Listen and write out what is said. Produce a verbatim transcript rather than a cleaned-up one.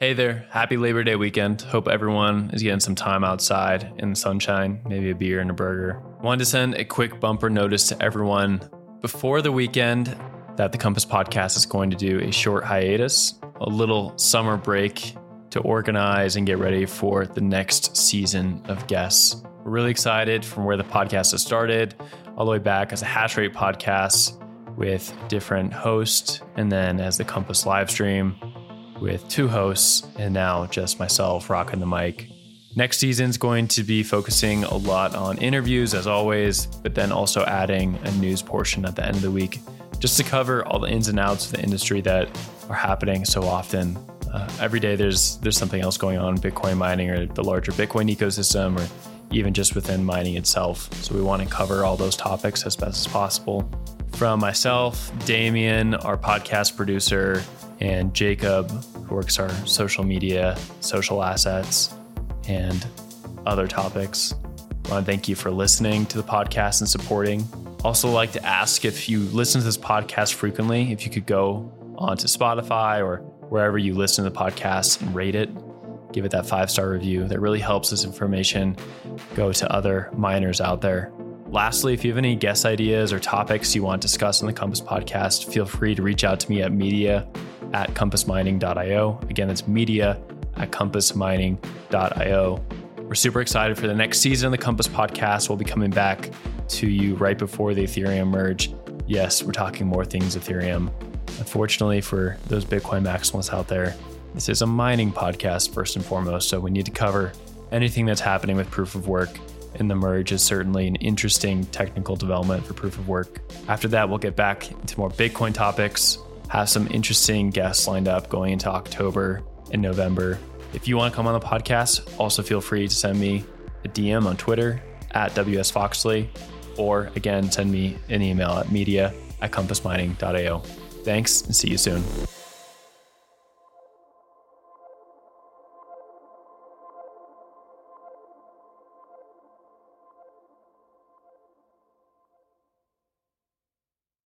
Hey there, happy Labor Day weekend. Hope everyone is getting some time outside in the sunshine, maybe a beer and a burger. Wanted to send a quick bumper notice to everyone before the weekend that the Compass Podcast is going to do a short hiatus, a little summer break to organize and get ready for the next season of guests. We're really excited from where the podcast has started, all the way back as a Hash Rate podcast with different hosts, and then as the Compass live stream with two hosts, and now just myself rocking the mic. Next season's going to be focusing a lot on interviews as always, but then also adding a news portion at the end of the week, just to cover all the ins and outs of the industry that are happening so often. Uh, every day there's there's something else going on in Bitcoin mining or the larger Bitcoin ecosystem, or even just within mining itself. So we want to cover all those topics as best as possible. From myself, Damien, our podcast producer, and Jacob, who works our social media, social assets, and other topics. I want to thank you for listening to the podcast and supporting. Also like to ask, if you listen to this podcast frequently, if you could go onto Spotify or wherever you listen to the podcast and rate it, give it that five-star review. That really helps this information go to other miners out there. Lastly, if you have any guest ideas or topics you want discussed on the Compass Podcast, feel free to reach out to me at media at compass mining dot io. Again, that's media at compass mining dot io. We're super excited for the next season of the Compass Podcast. We'll be coming back to you right before the Ethereum merge. Yes, we're talking more things Ethereum. Unfortunately, for those Bitcoin maximalists out there, this is a mining podcast first and foremost, so we need to cover anything that's happening with proof of work. And the merge is certainly an interesting technical development for proof of work. After that, we'll get back into more Bitcoin topics, have some interesting guests lined up going into October and November. If you want to come on the podcast, also feel free to send me a D M on Twitter at W S Foxley, or again, send me an email at media at compass mining dot io. Thanks, and see you soon.